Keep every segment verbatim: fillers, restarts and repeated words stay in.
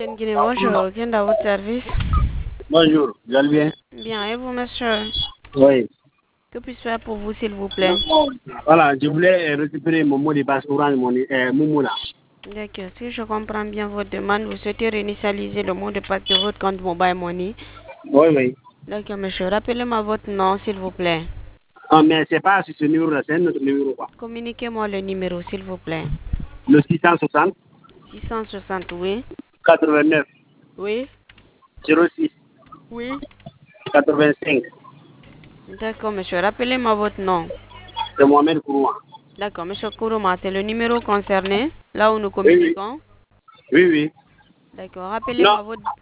Guinée, bonjour, quel est votre service? Bonjour, vous allez bien? Bien, et vous, monsieur? Oui. Que puis-je faire pour vous, s'il vous plaît? Voilà, je voulais récupérer mon mot de passe Orange Money, euh, Momo là. D'accord, si je comprends bien votre demande, vous souhaitez réinitialiser le mot de passe de votre compte Mobile Money. Oui, oui. D'accord, monsieur, rappelez-moi votre nom, s'il vous plaît. Ah, mais c'est pas sur ce numéro-là, c'est un autre numéro quoi. Communiquez-moi le numéro, s'il vous plaît. Le six cent soixante, six cent soixante, oui. quatre-vingt-neuf, Oui. zéro six, Oui. quatre-vingt-cinq. D'accord, monsieur, rappelez-moi votre nom. C'est Mohamed Kouroua. D'accord, monsieur Kourouma, c'est le numéro concerné, là où nous Oui, oui. communiquons. Oui, oui. D'accord, Non, rappelez-moi votre...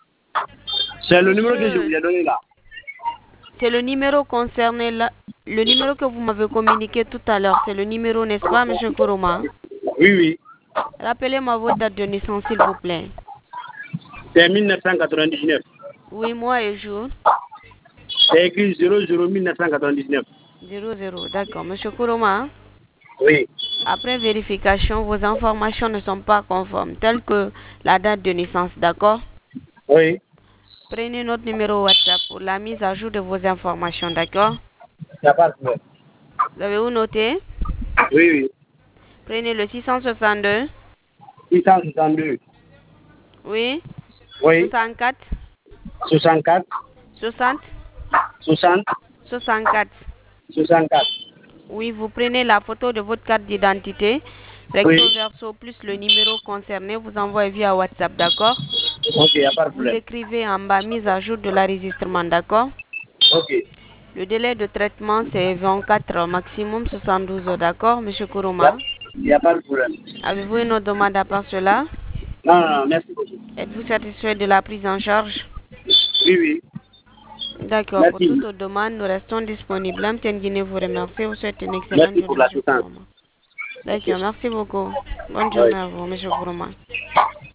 c'est le numéro que je vous Monsieur, ai donné là. c'est le numéro concerné là. Le numéro que vous m'avez communiqué tout à l'heure, c'est le numéro, n'est-ce pas, monsieur Kourouma? Oui, oui. Rappelez-moi votre date de naissance, s'il vous plaît. C'est mille neuf cent quatre-vingt-dix-neuf. Oui, mois et jour. C'est écrit zéro zéro mille neuf cent quatre-vingt-dix-neuf. zéro zéro, d'accord. Monsieur Kourouma, Oui. après vérification, vos informations ne sont pas conformes, telles que la date de naissance, d'accord? Oui. Prenez notre numéro WhatsApp pour la mise à jour de vos informations, d'accord? Il n'y a pas de problème. Vous avez où noté? Oui, oui. Prenez le six cent soixante-deux. six cent soixante-deux. Oui. Oui. soixante-quatre. soixante-quatre. soixante. soixante. soixante-quatre. soixante-quatre. Oui, vous prenez la photo de votre carte d'identité, recto Oui. verso plus le numéro concerné, vous envoyez via WhatsApp, d'accord? Ok, il n'y a pas de Vous problème. écrivez en bas mise à jour de l'enregistrement, d'accord? Ok. Le délai de traitement, c'est vingt-quatre heures, maximum soixante-douze heures, d'accord, monsieur Il Kourouma? n'y a, a pas de problème. Avez-vous une autre demande à part cela? Non, non, non, merci beaucoup. Êtes-vous satisfait de la prise en charge? Oui, oui. D'accord, pour Merci. toute autre demande, nous restons disponibles. Amtienne Guinée vous remercie. Vous souhaite une excellente Merci pour journée, monsieur l'assistance. Kourouma. Ok. D'accord, merci beaucoup. Bonne Oui. journée à vous, monsieur Kourouma.